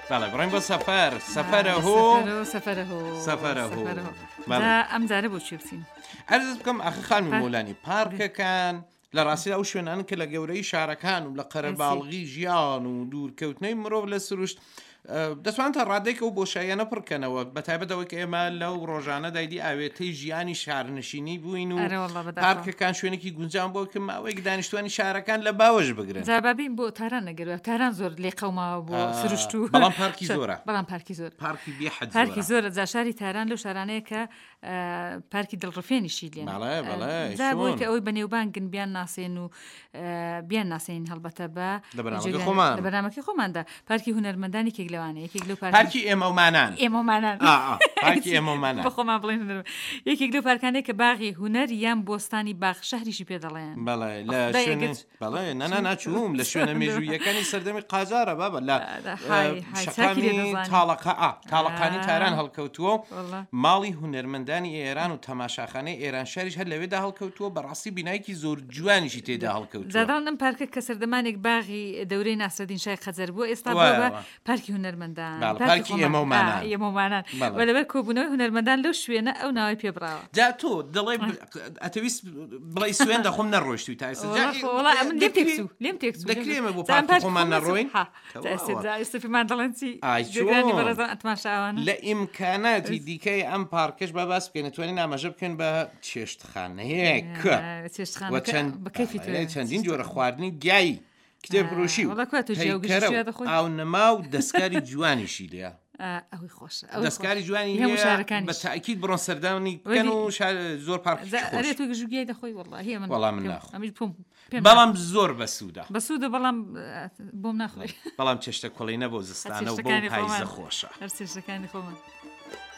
بەڵێ بڕین بۆ سەفەر سەفەرەهۆ ئەم جارە بۆ چی بچین ئەرز بکەم ئەخ خانمی مۆلانی پارکەکان لە ڕاستی ئەو شوێنان کە لە گەورەی شارەکان و لە قەرەباڵغی ژیان و دوورکەوتنەی مرۆڤ لە سروشت دەتوان تا ڕادێکە و بۆشاییانە پڕکەنەوە بەتایبەتەوەی کە ئێمە لەو ڕۆژانە دایدی ئاوێتەی ژیانی شارنشینی بووین و پارکەکان شوێنێکی گونجان بۆ کە ماوەیەک دانیشتوانی شارەکان لە باوەش بگرن جابابین بۆ تاران نەگەروە تاران زۆر لێ قەوماوە بۆ سروشت و بەڵام پارکی زۆرە بەڵام پارکی زۆر پارکی بێحەد پارکی زۆرە جا شاری تاران لەو شارانەیە کە پارکی دڵڕفێنیشی لێن جا بۆی کە ئەوەی بەنێوبانگن بیان ناسێن و بیان ناسێن هەڵبەتە بە لە بەرنامەکەی خۆماندا پارکی هونەرمەندانی کێک لەوانە یەکێک لەو پارکی ئێمەمانان پارکی ئێمەمانان بە خۆمان بڵێن یەکێک لەو پارکانەیە کە باغی هونەر یان بۆستانی باغ شەهریشی پێ دەڵێن بەڵێ لە شوێنێ بەڵێ ناچووم لە شوێنە مێژوویەکانی سەردەمی قاجارە بابە لە شەقامی تاڵەقانی تاران هەڵکەوتووە ماڵی هونەرمەندانی ئێران و تەماشاخانەی ئێران شەریش هەر لەوێدا هەڵکەوتووە بەڕاستی بینایەکی زۆر جوانیشی تێدا هەڵکەوتووە زادان ئەم پارکە کە سەردەمانێک باغی دەورەی ناسرەدین شای خەجەر بووە ئێستا بووە پارکی هونەرمەندان پارکی ئێمەمانان لەبەر کۆبوونەوەی هونەرمەندان لەو شوێنە ئەو ناوی پێبراوە جا تۆ دڵێ ئەتەویست بڵێ سوێن دەخۆم نەڕۆیشتی تا لێم تێکچوو دەکرێمە بۆ پارکی خۆمان نەڕۆین ئێستافیمان دەڵێن چی جێگرانی بەڕێزان ئەتماشاوانە لە ئیمکاناتی دیکەی ئەم پارکەش بە باس بکەین توانین ئاماژە بکەن بە چێشتخانەیەکە چەندین جۆرە خواردنی گیایی کتێبفرۆشی و ئاو نەما و دەستکاری جوانیشی لێە ئەوی خۆشە دەستکاری جوانی بە تاکید بڕۆن سەردانی بکەن و زۆر پارکژوگیای دەخۆی وەڵام من ناخۆ بەڵام زۆر بەسوودە بەڵام بۆم ناخۆی بەڵام چێشتە کۆڵینە بۆ زستانە و بۆ پاییزە خۆشە هەر چێشتەکانی خۆمان